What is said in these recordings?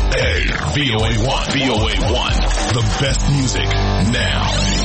VOA1. VOA1. The best music now.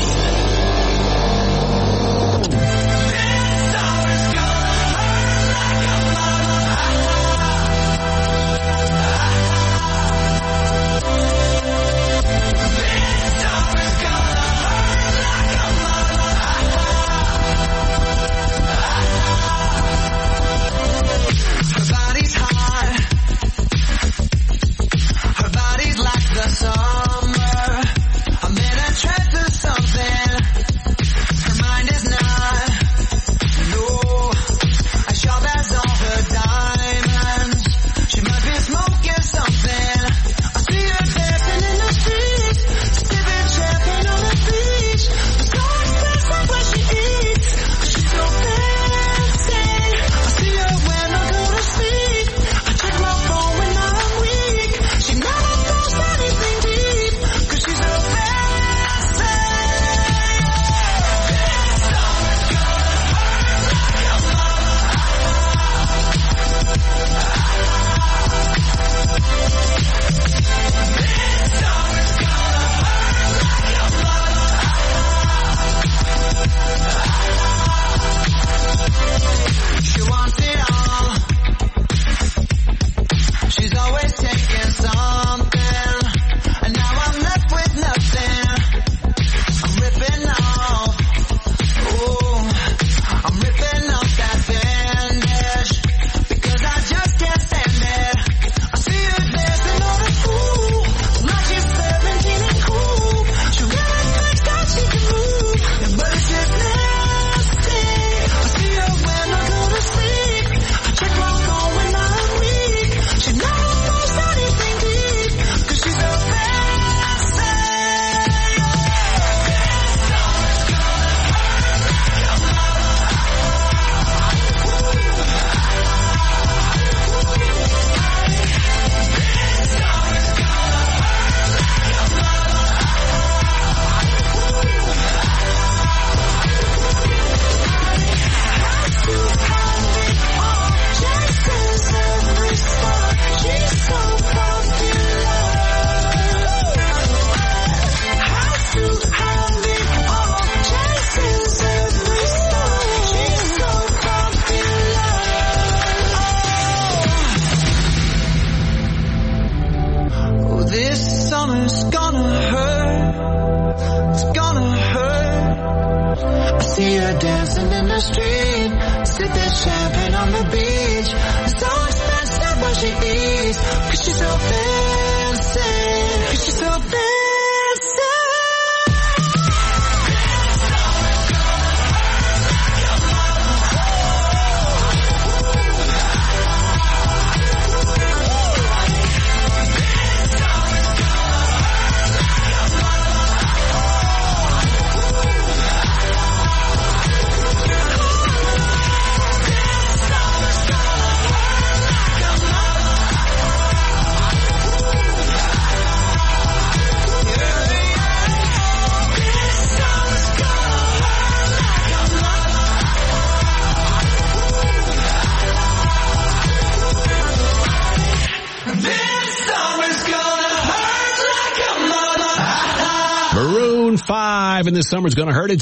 And this summer's gonna hurt. It's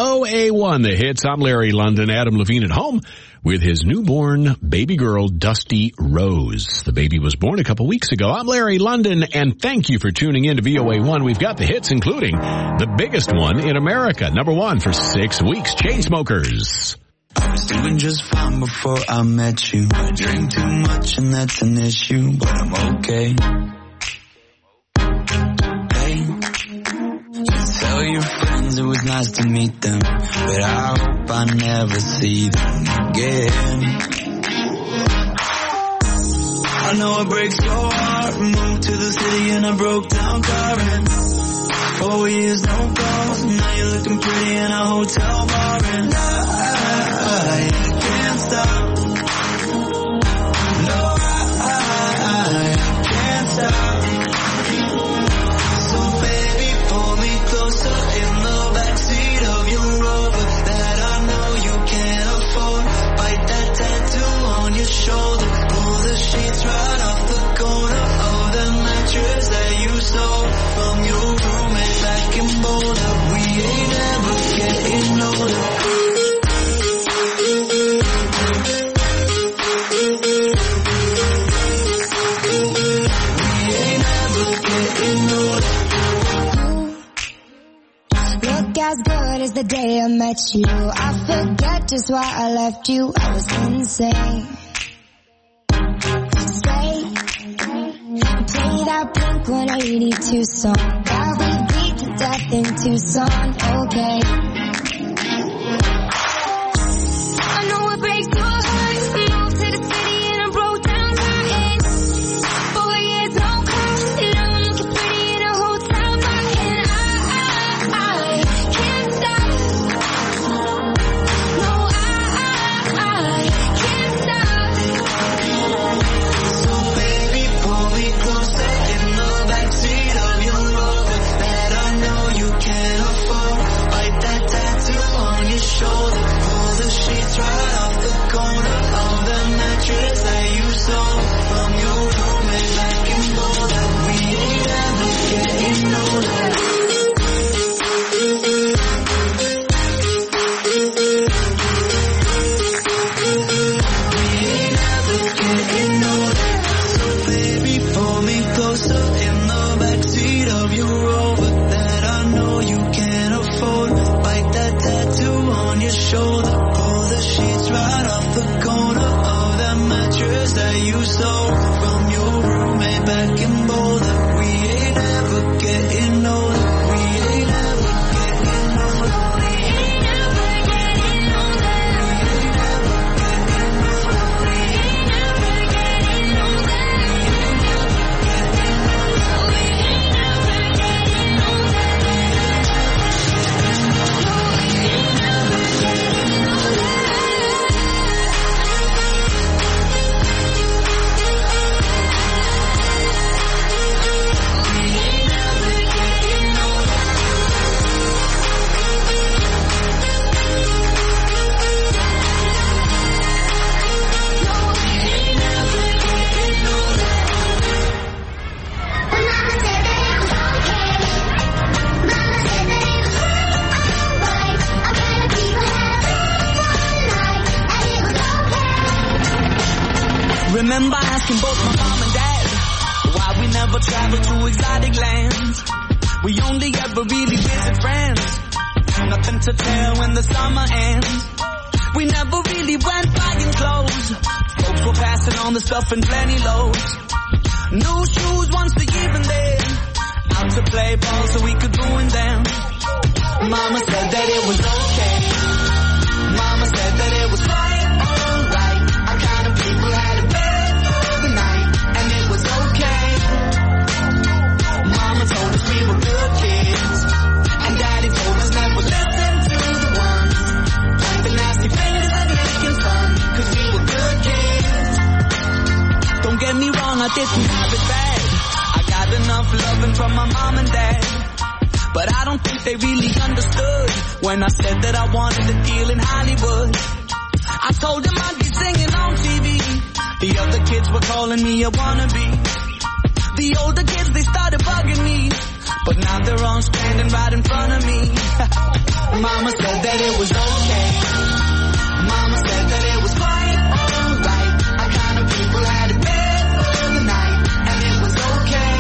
VOA1, the hits. I'm Larry London. Adam Levine at home with his newborn baby girl, Dusty Rose. The baby was born a couple weeks ago. I'm Larry London, and thank you for tuning in to VOA1. We've got the hits, including the biggest one in America. Number 1 for 6 weeks, Chainsmokers. I was doing just fine before I met you. I drink too much and that's an issue, but I'm okay. Tell your friends it was nice to meet them, but I hope I never see them again. I know it breaks your heart. Moved to the city in a broke down car and 4 years no calls. Now you're looking pretty in a hotel bar and I can't stop. No, I can't stop. In the backseat of your Rover that I know you can't afford. Bite that tattoo on your shoulder. Pull the sheets right off the corner of the mattress. forget you. I forget just why I left you. I was insane. Stay. Play that Blink-182 song that we beat to death in Tucson. Okay. I know it breaks your heart. Moved to the city and I broke down crying. 4 years, no call. Now I'm looking pretty in a hotel bar. And I can't stop. No, I can't stop. So baby, pull me closer in the backseat of your Rover that I know you can't afford. Wipe that tattoo on your shoulder. Pull the sheets right off the corner of the mattress that you stole from your roommate back in Boulder. We ain't ever getting older. So baby, pull me closer in the backseat of your Rover that I know you can't afford. Bite that tattoo on your shoulder. Pull the sheets right off the corner of that mattress that you stole from your roommate back in Boulder. We ain't ever getting older. We ain't ever getting older. We ain't ever getting older. We ain't ever getting older. Remember asking both my mom and dad why we never traveled to exotic lands. We only ever really visit friends. Nothing to tell when the summer ends. We never really went buying clothes. Folks were passing on the stuff in plenty loads. New shoes once a year and then out to play ball so we could ruin them. Mama said that it was okay. Mama said that it was quite alright. Our kind of people had a bed for the night, and it was okay. Mama told us we were good kids, and Daddy told us never listen to the ones pointing nasty fingers and making fun, 'cause we were good kids. Don't get me wrong, I didn't have it bad. I got enough loving from my mom and dad, but I don't think they really understood when I said that I wanted a deal in Hollywood. I told them I'd be singing on TV. The other kids were calling me a wannabe. The older kids, they started bugging me, but now they're all standing right in front of me. Mama said that it was okay. Mama said that it was quite alright. Our kind of people had it bad for the night, and it was okay.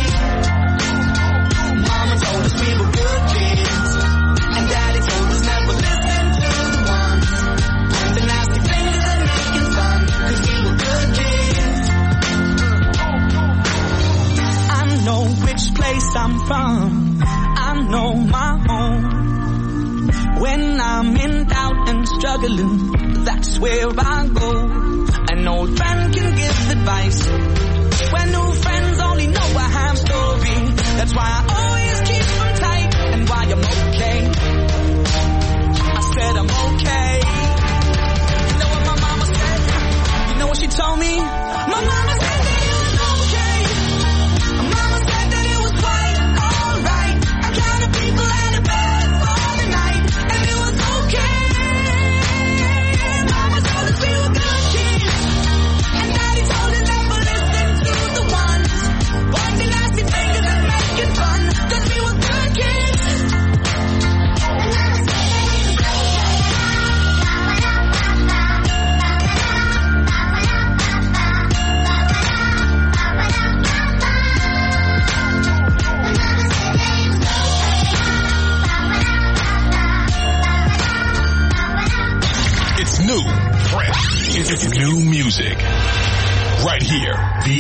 Mama told us we were good kids, and Daddy told us never listen to the ones pointing nasty fingers and making fun, 'cause we were good kids. I know which place I'm from. I know my home. When I'm in doubt and struggling, that's where I go. An old friend can give advice when new friends only know a half story. That's why I always keep them tight, and why I'm okay. I said I'm okay. You know what my mama said? You know what she told me? My mama said that it was okay. Mama said that it was quite alright. Our kind of people had it bad for the night, and it was okay. Mama told us we were good kids, and right here.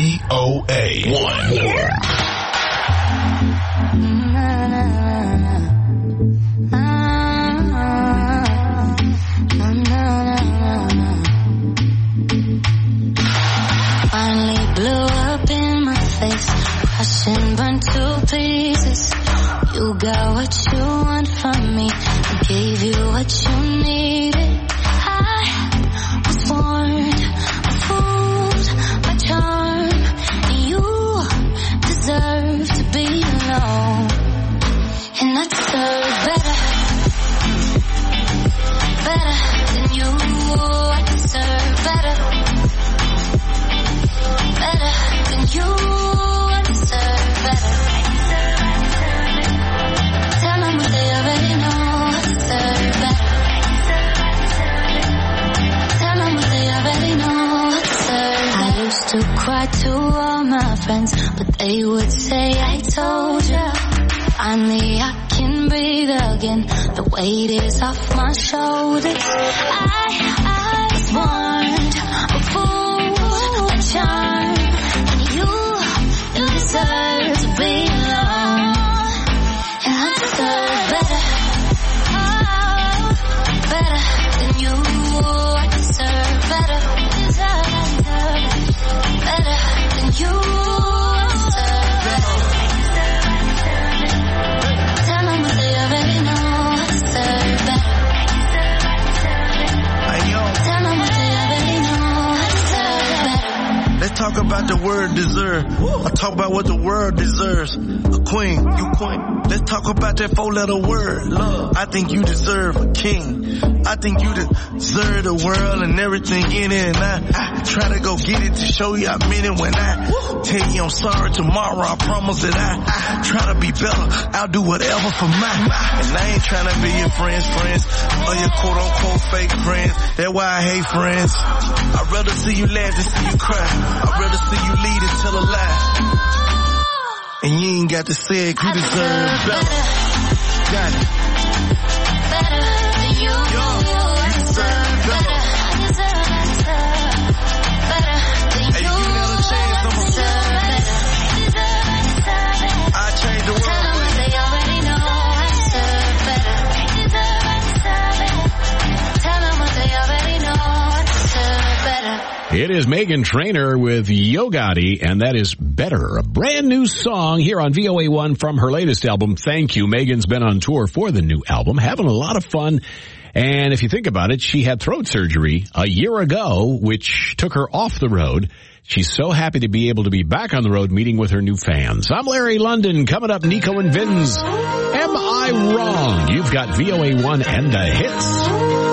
VOA1. Finally blew up in my face, crushed and burned to pieces. You got what you want from me, I gave you what you needed. I was warned, I fooled my charm, and you deserve to be alone. And I deserve better, better than you. I deserve better, better than you. I deserve better. Tell them what they already know. I deserve better. Tell them what they already know. I deserve better. I used to cry to all my friends, but they would say I told ya. Finally I can breathe again. The weight is off my shoulders. I was warned, a fool, a charm, and you deserve to be alone. And I deserve better, better than you. I deserve better, better than you. I deserve better. Tell them what they already know. I deserve better. Tell them what they already know. I deserve better. Let's talk about the word deserve. I talk about what the world deserves. A queen, you queen. Let's talk about that 4-letter word, love. I think you deserve a king. I think you deserve the world and everything in it. And I try to go get it to show you I mean it when I tell you I'm sorry tomorrow. I promise that I try to be better. I'll do whatever for mine. And I ain't trying to be your friends or your quote unquote fake friends. That's why I hate friends. I'd rather see you laugh than see you cry. I'd rather see you lead and tell a lie. And you ain't got to say it, you deserve better. Got it. Better than you. You deserve better. Better than Hey, you. you never change, I'm a I change the Tell them world. what they already know. I deserve better. Tell them what they already know. I deserve better. It is Meghan Trainor with Yo Gotti, and that is Better, a brand new song here on VOA1 from her latest album, Thank You. Megan's been on tour for the new album, having a lot of fun. And if you think about it, she had throat surgery a year ago, which took her off the road. She's so happy to be able to be back on the road meeting with her new fans. I'm Larry London. Coming up, Nico and Vin's Am I Wrong? You've got VOA1 and the hits.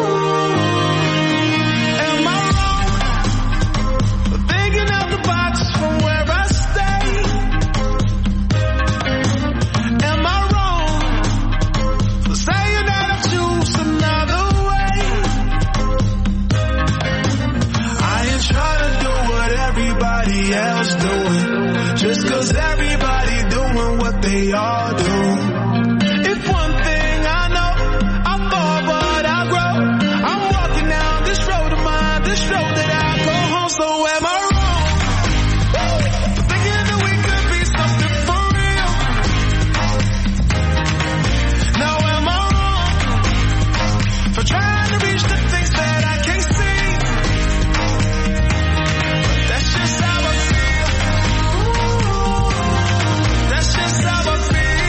Am I wrong? Thinking out the box from where I stay. Am I wrong for saying that I choose another way? I ain't trying to do what everybody else doing, just 'cause everybody doing what they all do. If one thing I know, I fall but I grow. I'm walking down this road of mine, this road that I go home. So am I wrong for thinking that we could be something for real? Now am I wrong for trying to reach the things that I can't see? That's just how I feel. That's just how I feel.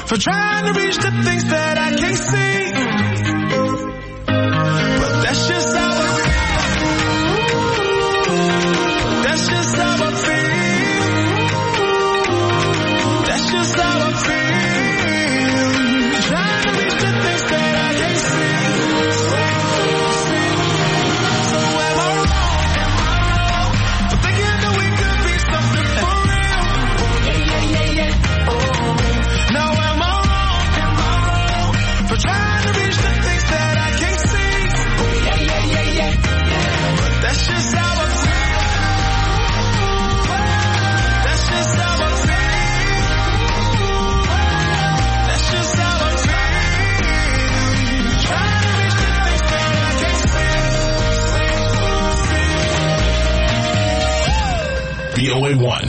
for trying to reach the things that I can't see. But that's just how I feel. That's just how I feel. That's just how I feel. Trying to reach the things that I can't see. So am I wrong for thinking that we could be something for real? Yeah. Now am I wrong for trying to reach the things that I can't see? Yeah. But that's just how I feel. That's just how I feel. That's just how I feel. Trying to reach the things that I can't see. VOA1.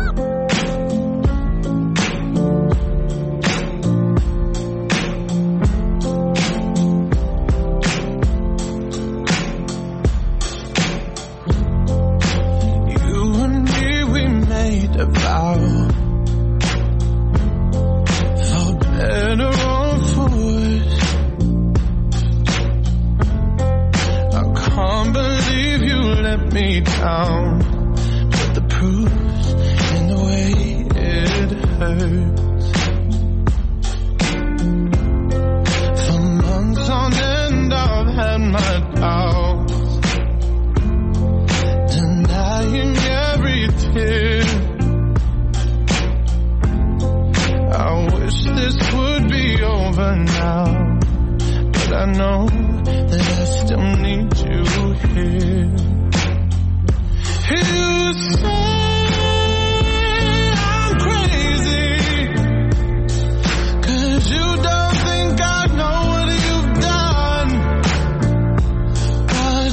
You and me, we made a vow, for better or for worse. I can't believe you let me down, but the proof's in the way it hurts. For months on end, I've had my doubts, denying every tear. I wish this would be over now, but I know that I still need you here. You say I'm crazy, 'cause you don't think I know what you've done. But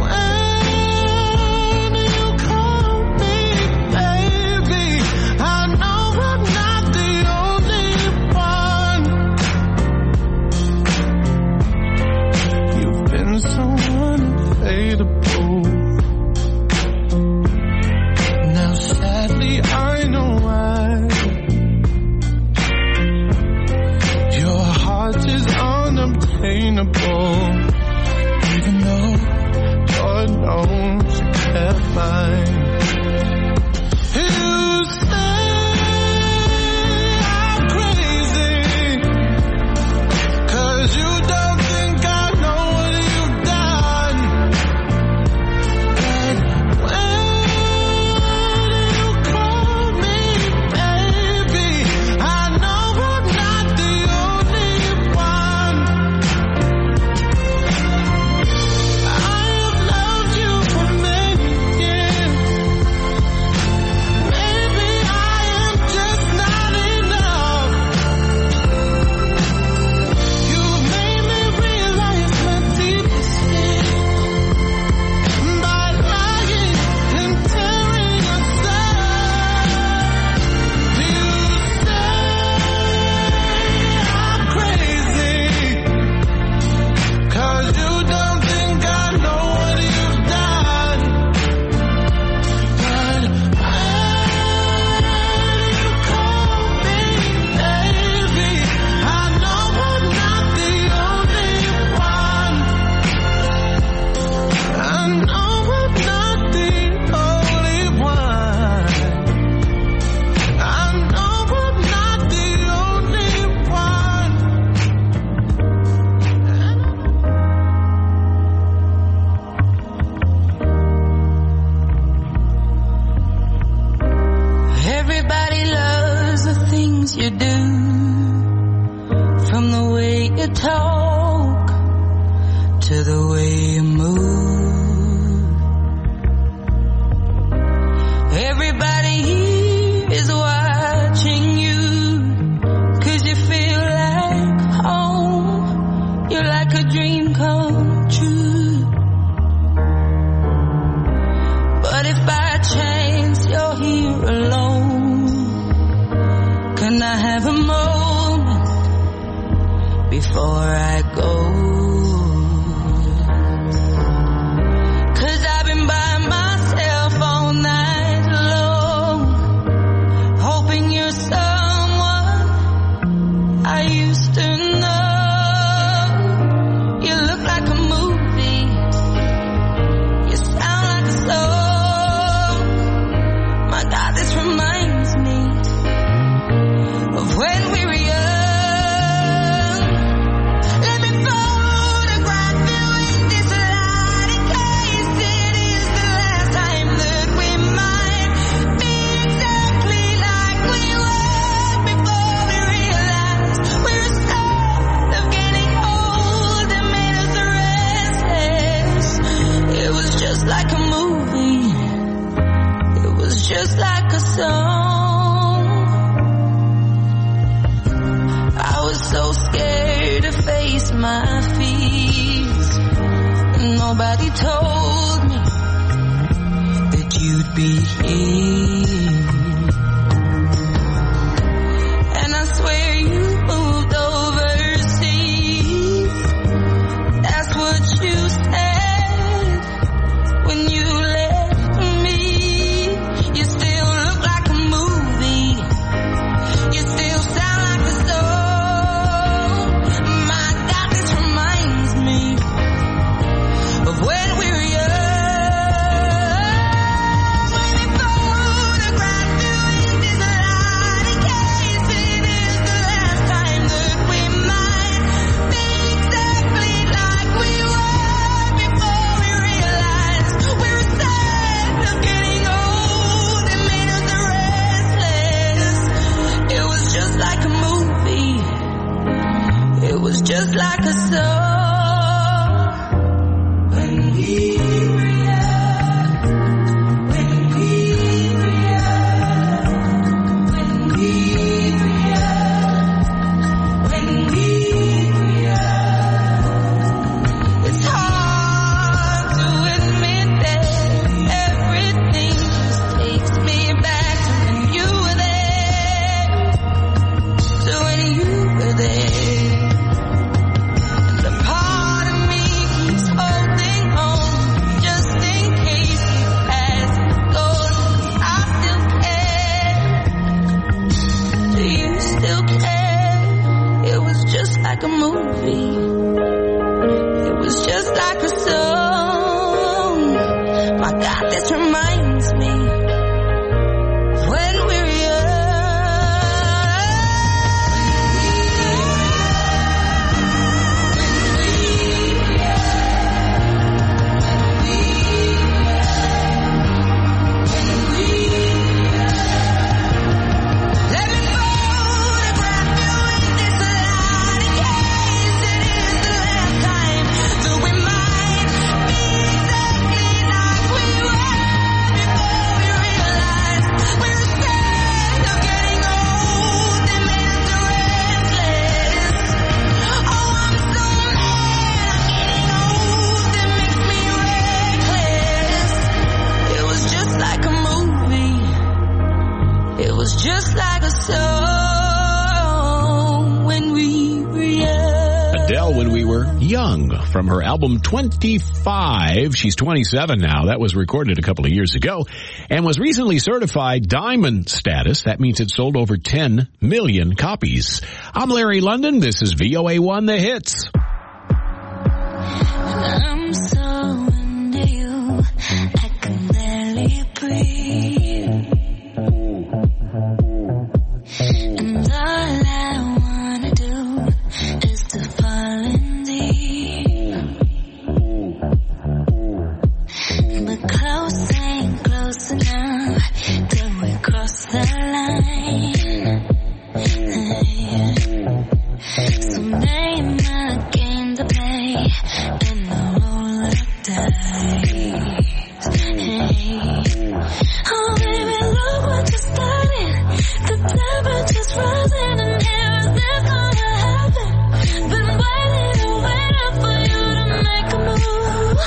when you call me baby, I know I'm not the only one. You've been so unfadable. Now sadly I know why. Your heart is unobtainable, even though God knows you kept mine. You say I'm crazy, 'cause you don't think I know what you've done. But when you call me baby, I know I'm not the only one. I have loved you for many years. Maybe I am just not enough. You've made me realize my deepest fear by lying and tearing us apart. You say I'm crazy, 'cause you don't think I know what you've done. But when you call me baby, I know I'm not the only one. I know I'm not the only one. I know I'm not the only one. Everybody loves the things you do, from the way you talk to the way you move. Everybody here is watching you, 'cause you feel like home. You're like a dream come true. But if by chance you're here alone, can I have a moment before I go? 'Cause I've been by myself all night long, hoping you're someone so scared to face my fears. Nobody told me that you'd be here. And I swear you moved overseas. That's what you said when you left me. You still look like a movie. You still sound like a song. My God, this reminds me of when we were young. When we photographed you in this lighting case, it is the last time that we might be exactly like we were before we realized we were sad of getting old. It made us restless. It was just like a movie. It was just like a song. When we were young, when we were young, when we were young, when we were young. It's hard to admit that everything just takes me back to when you were there, to when you were there. The part of me keeps holding on just in case you pass goes. I still care. Do you still care? It was just like a movie. It was just like a song. My God, this reminds me of when we were young. Let me photograph you in this lighting case. It is the last time that we might be exactly like we were before we realized we were scared of getting old. It made us restless. Oh, I'm so mad I'm getting old. It makes me reckless. It was just like a movie. It was just like a song when we were young. Adele, When We Were Young, from her album 25. She's 27 now. That was recorded a couple of years ago and was recently certified diamond status. That means it sold over 10 million copies. I'm Larry London. This is VOA1 The Hits. I'm so into you, I can barely breathe. And all I wanna do is to fall in deep. But close ain't close enough till we cross the line. So name a game to play and a roll of dice. Hey. Oh baby, look what you started. The temperature's rising and here is this gonna happen. Been waiting and waiting for you to make a move.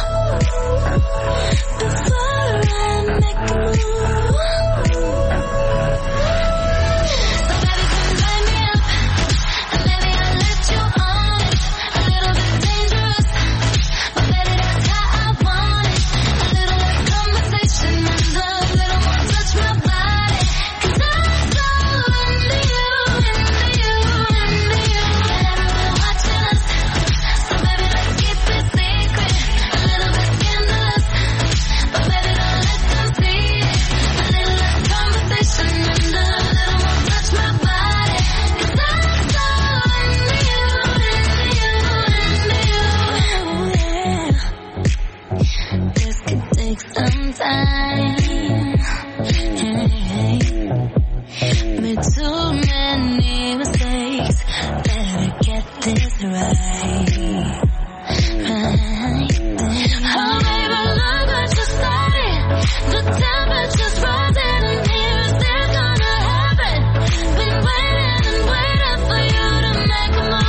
Before I make a move. So baby, come light me up. And maybe I'll let you on it. A little bit dangerous, but baby, that's how I want it. A little less conversation and a little more touch my body. 'Cause I'm so into you, into you, into you. And everyone watching us, so baby, let's keep it secret. A little bit scandalous, but baby, don't let them see it. A little less conversation and a little more touch my body. 'Cause I'm so into you, into you, into you. This could take some time. Made too many mistakes. Better get this right. Oh baby, look what you started. The temperature's rising and here is this gonna happen. Been waiting and waiting for you to make a move.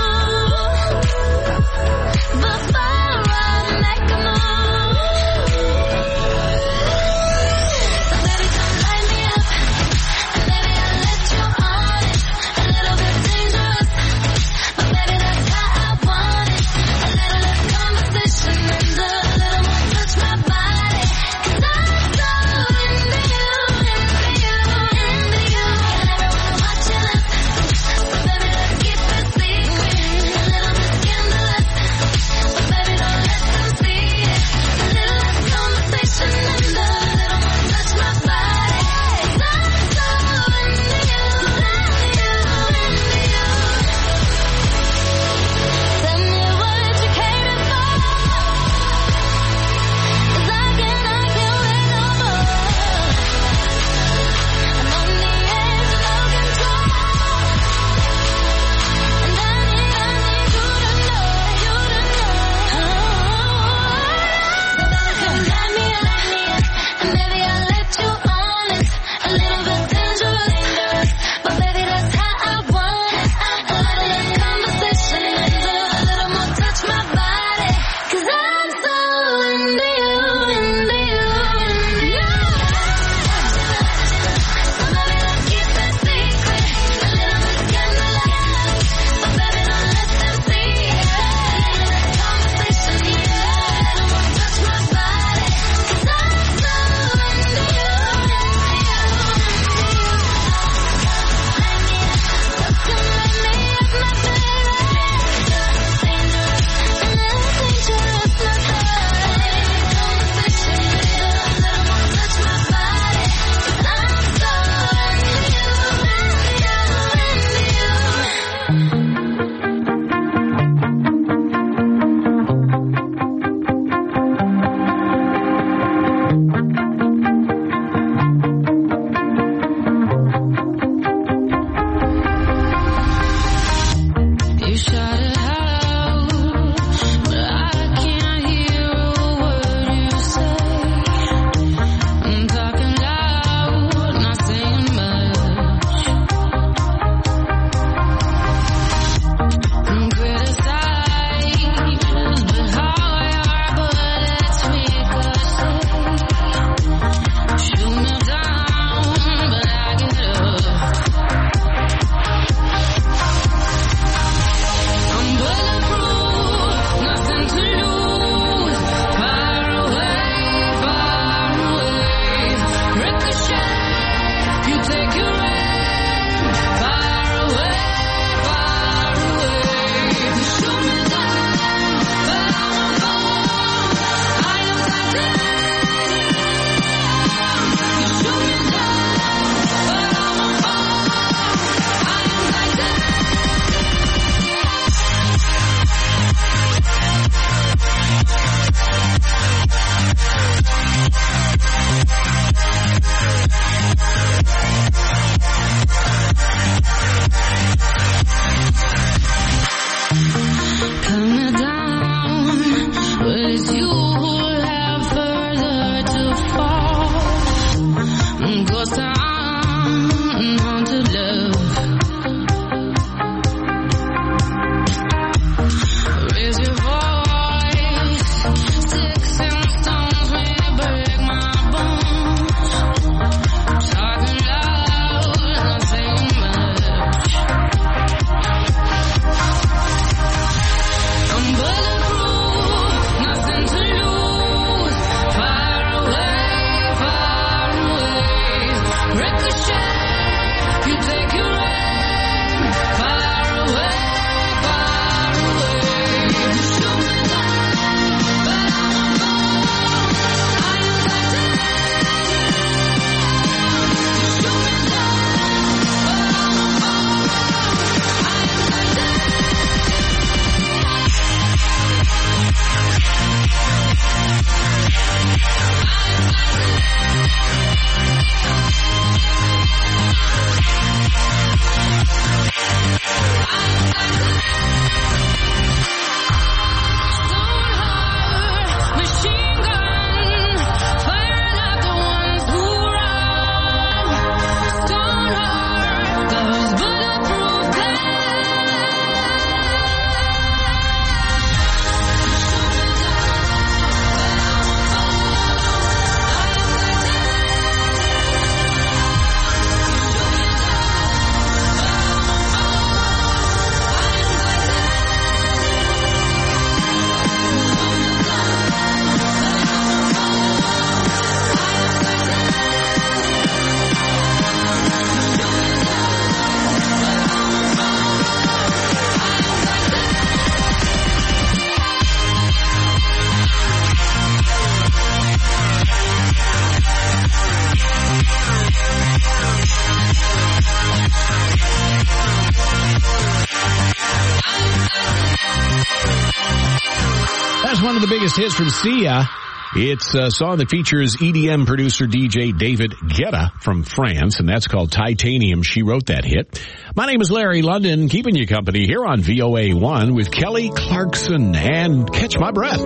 biggest hits from Sia. It's a song that features EDM producer DJ David Guetta from France, and that's called Titanium. She wrote that hit. My name is Larry London, keeping you company here on VOA1 with Kelly Clarkson and Catch My Breath.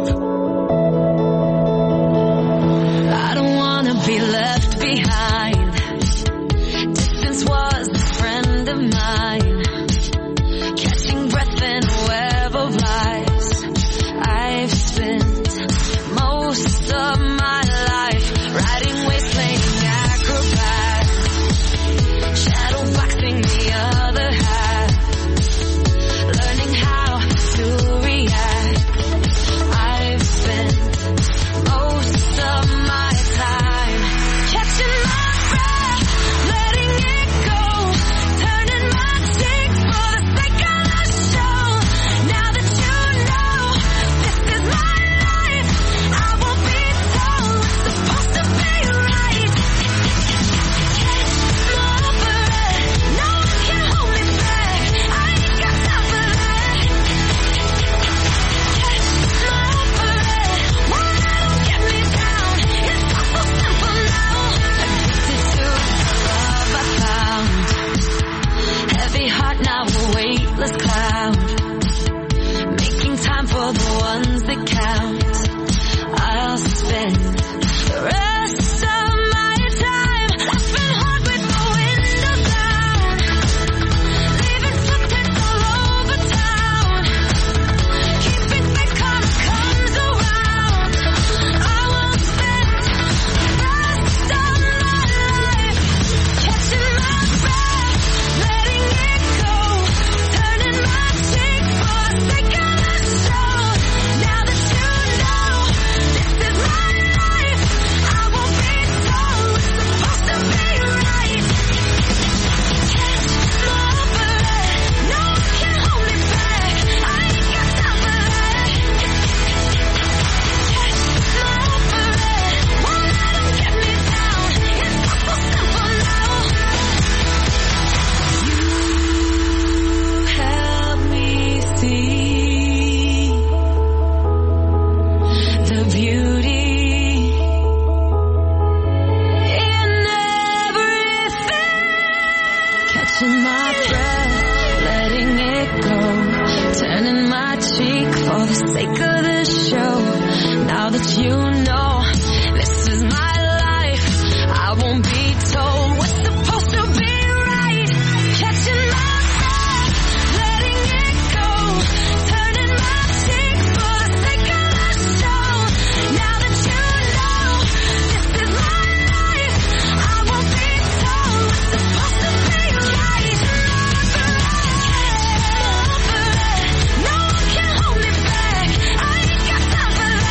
I don't want to be left behind. Distance was a friend of mine. Catching breath in a web of lies. I've spent most of my life riding wasteland acrobats, shadow boxing the other half, learning how to react. I've spent most of my time catching my breath, letting it go, turning my cheeks for the sake of the show. Now that you know this is my life, I won't be told what's supposed to be right. Catch my breath, no one can hold me back. I ain't got time for that. Catch my breath, one that don't get me down. It's all so simple now. Addicted to the love I found. Heavy heart now a weightless cloud. Making time for the ones that count. I'll spend the rest of my time laughing hard with the windows down, leaving footprints all over town, keeping faith karma comes around. I will spend the rest of my life catching my breath, letting it go, turning my cheek for the sake of the show. Now that you know this is my life, I won't be told what's supposed to be right. Catch my breath, no one can hold me back. I ain't got time for that. Catch my breath, one that don't get me down. It's all so simple now. You help me see the beauty in everything. Catching my breath, letting it go, turning my cheek for the sake of the show. Now that you know this is my life, I won't be told what's supposed to be right. Catching my breath, letting it go, turning my cheek for the sake of the show. Now that you know this is my life, I won't be told what's supposed to be right. No one can hold me back. I ain't got time for that.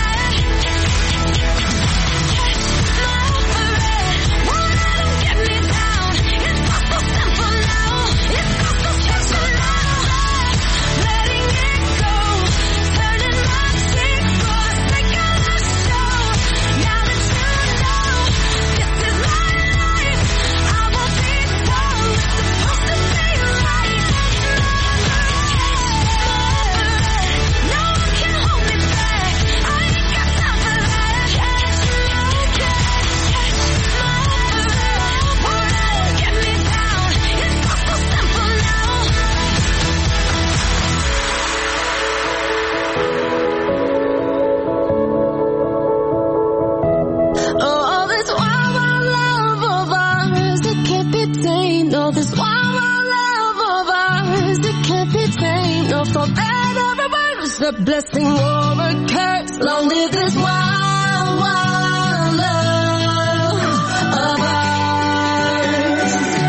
a blessing or a curse. Long live this wild, wild love of ours.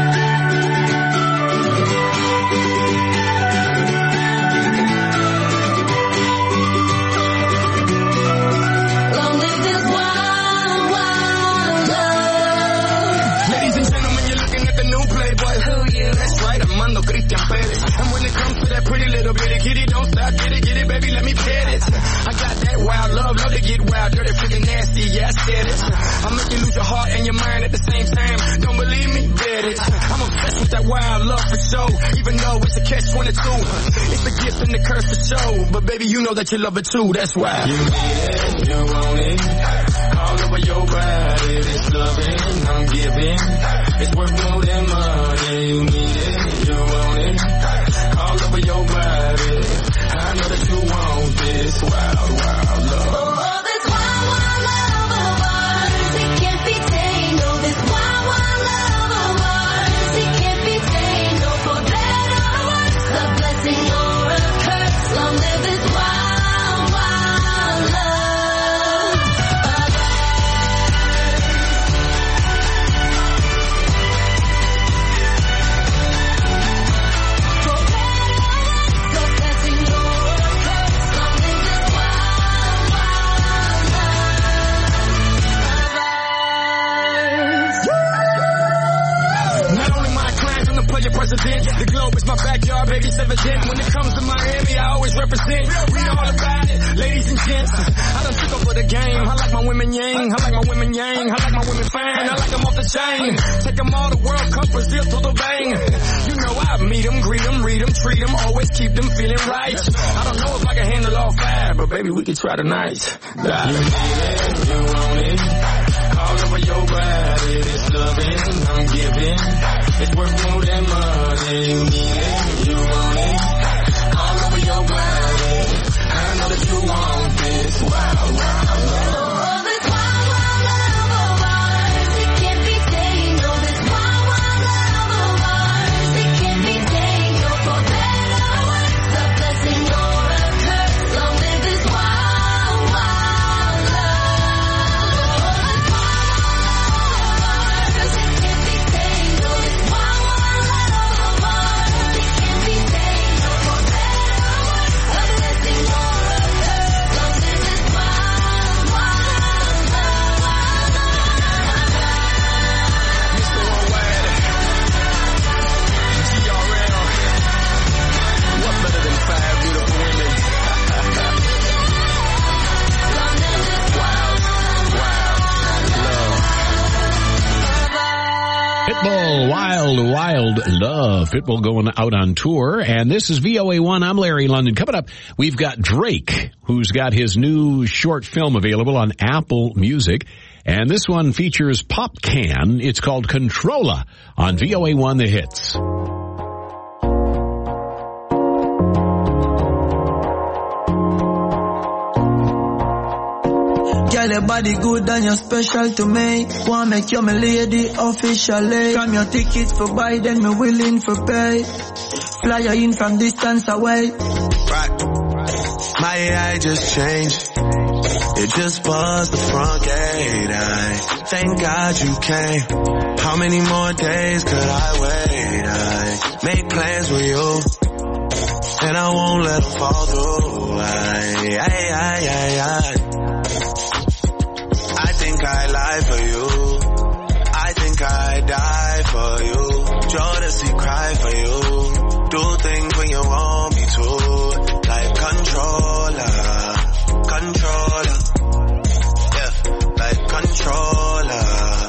Long live this wild, wild love. Ladies and gentlemen, you're looking at the new Playboy. Who you? That's right, Armando Christian Perez. And when it comes to that pretty little bitty kitty, don't stop, get it, baby, let me me pet it. I got that wild love to get wild, dirty, freaking nasty, yeah, I said it. I make you lose your heart and your mind at the same time. Don't believe me? Bet it. I'm obsessed with that wild love for show, even though it's a catch-22. It's the gift and the curse to show, but baby, you know that you love it too, that's why. You need it, you want it, all over your body, this loving I'm giving, it's worth more than money. You need it, you want it, all over your body, I know that you want this wild, wild love. Oh, this wild, wild love of ours, it can't be tamed. Oh, this wild, wild love of ours, it can't be tamed. Oh, for better or worse, a blessing or a curse, long live this wild, wild love of ours. For better or worse, a blessing or a curse, long live this wild, wild love of ours. Not only my clients, I'm the player president. The globe is my backyard, baby, it's evident. When it comes to Miami, I always represent. Read all about it, ladies and gents. I done took over the game. I like my women yang, I like my women yang, I like my women fine, I like them off the chain. Take them all to World Cup, Brazil to the bang. You know I meet them, greet them, read them, treat them, always keep them feeling right. I don't know if I can handle all five, but baby, we can try tonight. You need it, you want it, all over your body, this loving I'm giving, it's worth more than money. You need it, you want it, all over your body, I know that you want this wild, wild love. Oh, this wild, wild love of ours, it can't be tamed. Oh, this wild, wild love of ours, it can't be tamed. Oh, for better or worse, a blessing or a curse, long live this wild, wild love. Oh, this wild, wild love of ours, it can't be tamed. Oh, this wild, wild love of ours, it can't be tamed. Oh, for better or worse, a blessing or a curse, long live this wild, wild Mr. Worldwide, TRL, what better than 5 beautiful women? Pitbull, Wild, Wild Love. Pitbull going out on tour. And this is VOA1. I'm Larry London. Coming up, we've got Drake, who's got his new short film available on Apple Music. And this one features Pop Can. It's called Controlla on VOA1 The Hits. Girl, your body good and you're special to me. Wanna make you my lady officially. From your tickets for buy, then me willing for pay. Fly you in from distance away. Right. My AI just changed. It just buzzed the front gate. I thank God you came. How many more days could I wait? I make plans with you, and I won't let them fall through. I think I lie for you. I think I die for you. Jodeci cry for you. Do things when you want me to. Like controller. Yeah, like controller.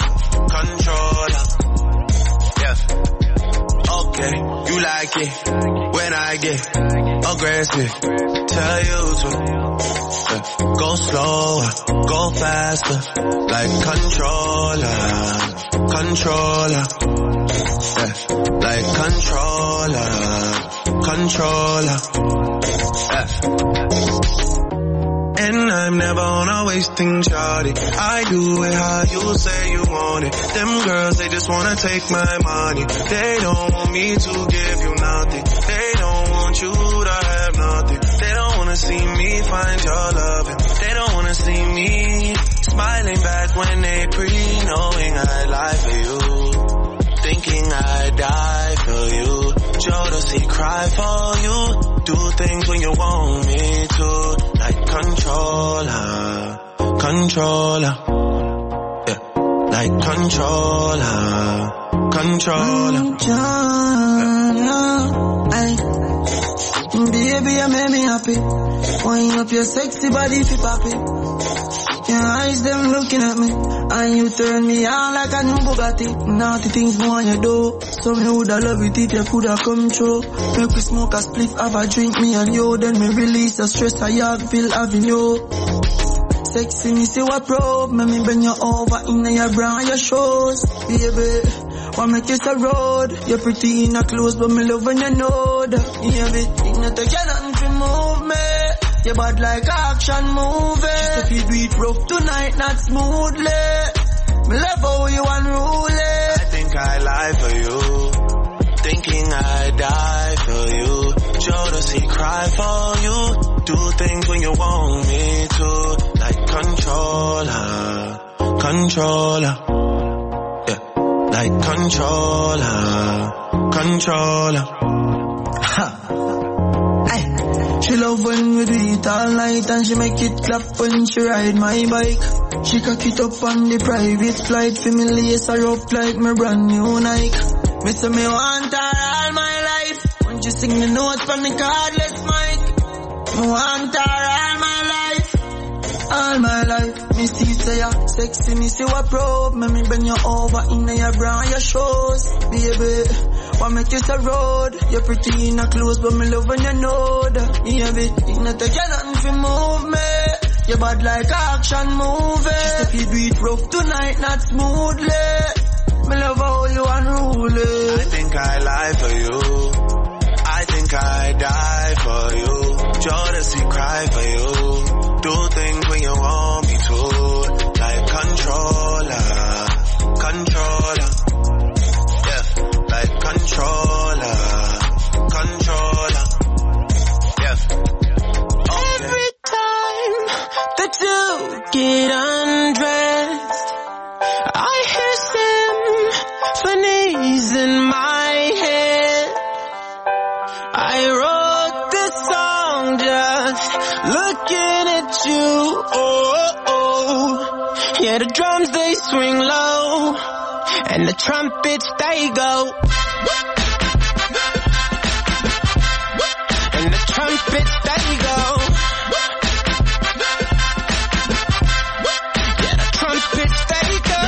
Yeah. Okay, you like it when I get aggressive. Tell you to go slower, go faster. Like controller. Yeah, like controller. Yeah. And I'm never on a wasting shawty. I do it how you say you want it. Them girls, they just wanna take my money. They don't want me to give you nothing. They don't want you to have nothing. They don't wanna see me find your loving. They don't wanna see me smiling back when they knowing I lie for you. Thinking I die for you. Jodeci cry for you. Do things when you want me to. Like controller. Yeah, like controller. Ay, baby, baby, you make me happy. Wind up your sexy body if you pop it. Your eyes, them looking at me. And you turn me on like a new Bugatti. Naughty things more on your door. So me woulda love it if you coulda come true. Make we smoke a spliff, have a drink, me and you. Then me release the stress I have, feel having you. Sexy, me say what problem. Me bring you over in your bra and your shoes. Baby, wanna make you a road. You're pretty in a clothes, but me love when you know that. Yeah, it not take you nothing to move me. You bad like action movie. If you do it rough tonight, not smoothly. Me love how you unruly. I think I lie for you. Thinking I die for you. Jodeci cry for you. Do things when you want me to. Like controller. Controller. Yeah. Like controller. Ha. She love when we do it all night, and she make it clap when she ride my bike. She cock it up on the private flight, for me lace her up like my brand new Nike. Me say me want her all my life. Won't you sing the notes from the cardless mic? Me want her all my life. All my life. Me see say ya sexy, me see what problem. Me bring you over in your bra and your shoes. Baby, wanna make you a road. You're pretty in a clothes, but me love when you know that. Yeah, it not take you nothing to move me. You bad like action movie. If you do it rough tonight, not smoothly. Me love how you unruly. I think I lie for you. I think I die for you. Jodeci cry for you. Do things when you want me to. Like controller. Yeah, like controller. Yeah. Okay. Every time that you get undressed, I hear symphonies in my head. I wrote this song just looking at you. Yeah, the drums they swing low, and the trumpets they go. And the trumpets they go. Yeah, the trumpets they go.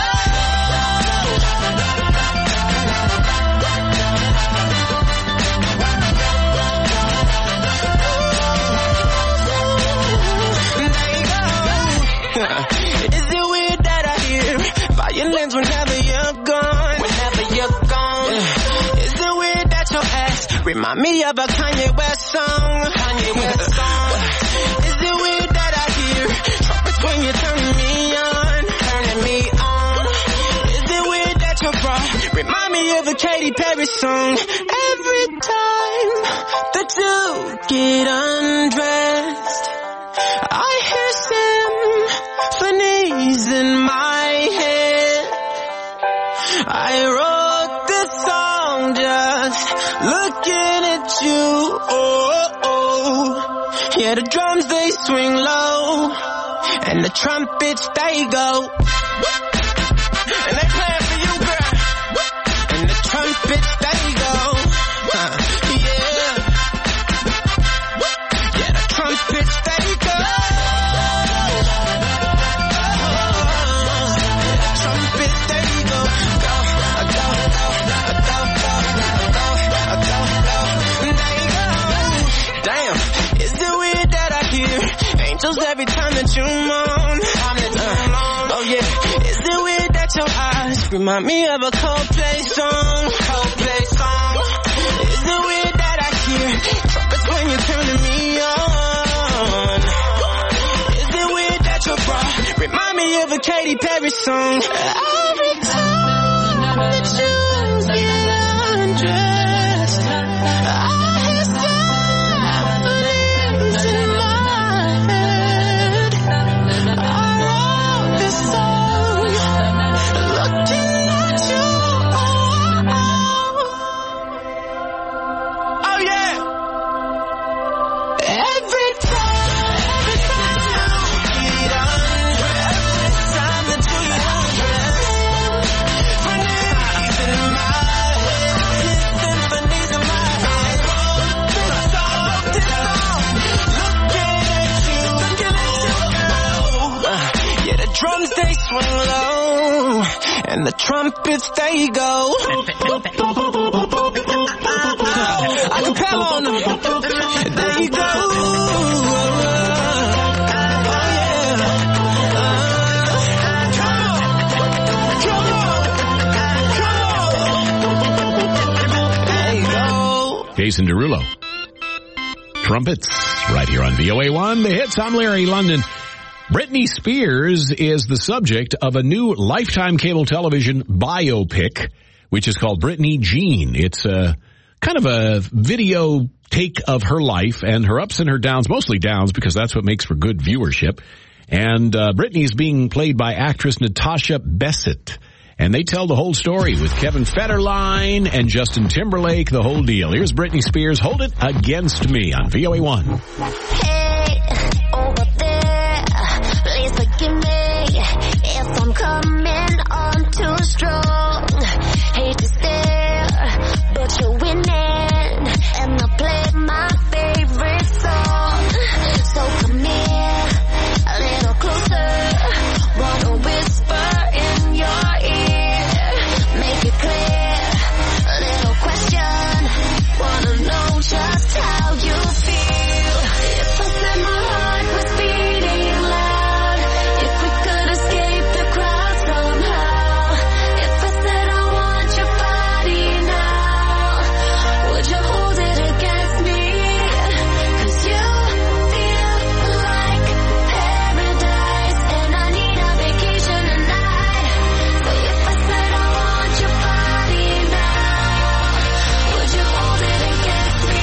Is it weird that I hear violins whenever you're gone? Whenever you're gone. Yeah. Is it weird that your ass remind me of a Kanye West song? Kanye West song. Is it weird that I hear trumpets when you're turning me on? Turning me on. Is it weird that your bra remind me of a Katy Perry song? Every time that you get undressed, I hear symphonies in my head. I wrote this song just looking at you. Yeah, the drums they swing low, and the trumpets they go. And they playing for you, girl. And the trumpets they go. Yeah. Yeah, the trumpets they go. Trumpets they go. Go, go, go, go, go, go, go, they go. Damn, is it weird that I hear angels every time that you moan? Oh yeah, is it weird that your eyes remind me of a Coldplay song? Coldplay song. Is it weird that I hear trumpets when you're turning me on? Is it weird that your bra remind me of a Katy Perry song? Every time that you get undressed, I hear symphonies in my head. I wrote this song looking at you. Oh yeah. Every time you get undressed, every time that you get undressed, trumpets, they go. Acapella on them. There you go. Jason Derulo. Trumpets, right here on VOA1. The hits. I'm Larry London. Britney Spears is the subject of a new Lifetime cable television biopic, which is called Britney Jean. It's a kind of a video take of her life and her ups and her downs, mostly downs because that's what makes for good viewership. And Britney is being played by actress Natasha Bassett. And they tell the whole story with Kevin Federline and Justin Timberlake, the whole deal. Here's Britney Spears, Hold It Against Me on VOA1. Hey, over there, please forgive me if I'm coming on too strong. Hate to stare, but you're winning, and I play my favorite song. So come here, a little closer, wanna whisper in your ear, make it clear, a little question, wanna know just how you feel. If I said my heart was beating loud, if we could escape the crowd somehow, if I said I want your body now, would you hold it against me? 'Cause you feel like paradise, and I need a vacation tonight. So if I said I want your body now, would you hold it against me?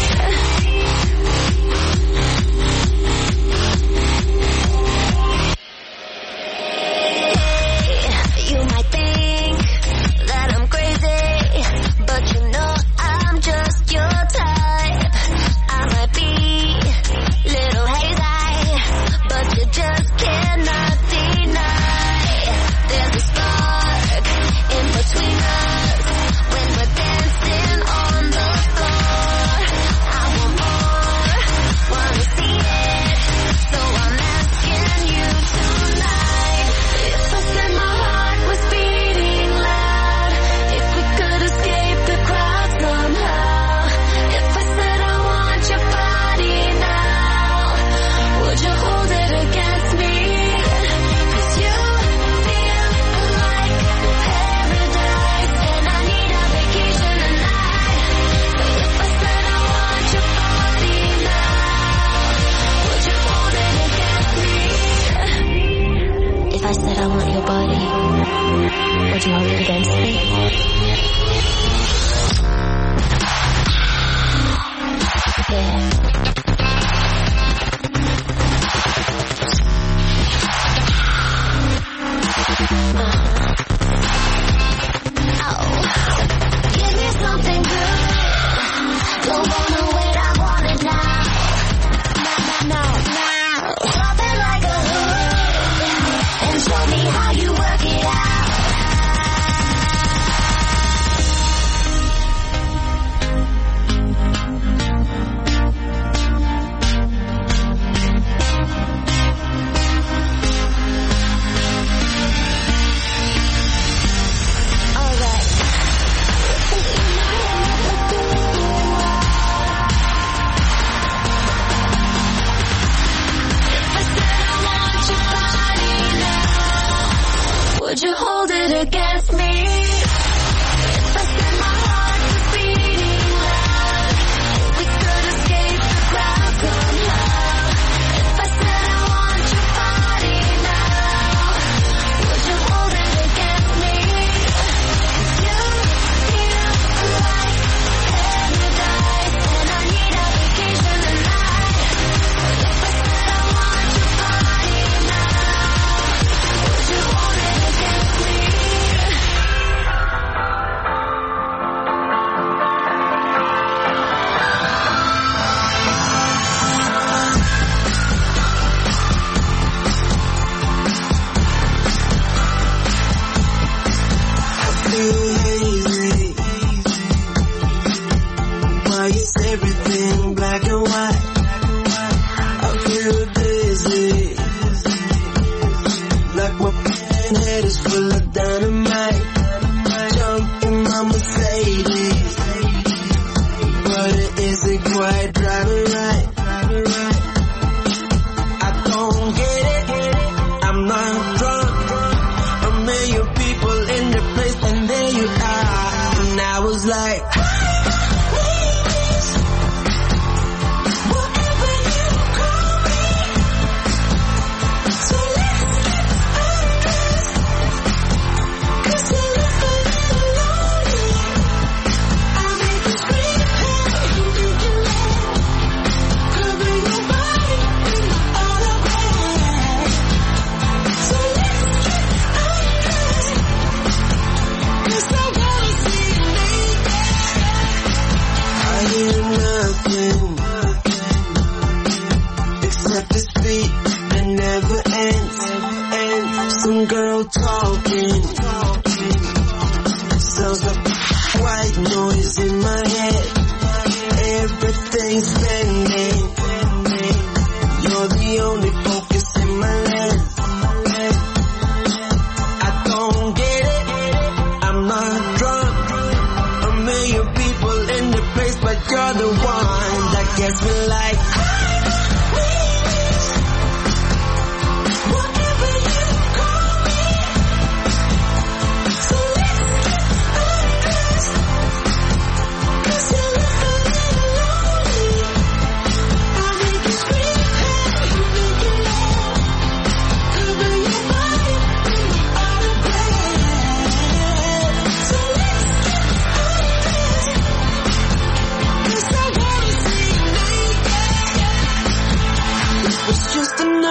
You might think that I'm crazy, but you know I'm just your type. I might be little hazy, but you just cannot deny. There's a spark in between us when we're dancing on the floor. I want more, wanna see it, so I'm asking you tonight. If I said my heart was beating loud, if we could escape the crowd somehow, if I said I want your body now, would you hold it against me? 'Cause you feel like paradise, and I need a vacation tonight. So if I said I want your body now, would you hold it against me? If I said I want your body, would you hold it against me? Yeah. Oh, give me something good. Don't wanna wait, I want it now. Now. Drop it like a hood and show me how you work it out. Alright. If I said I want your body now, would you hold it against me? If I said my heart was beating loud, we could escape the crowd somehow. If I said I want your body now, would you hold it against me? 'Cause you feel like paradise, and I need a vacation tonight. If I said I want your body now, would you hold it against me? Feel hazy. Why is everything black and white? I feel dizzy, like my head is full of dynamite.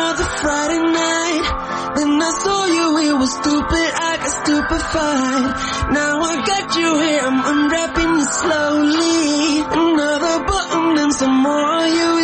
another Friday night. Then I saw you, it was stupid, I got stupefied. Now I got you here, I'm unwrapping you slowly. Another button and some more you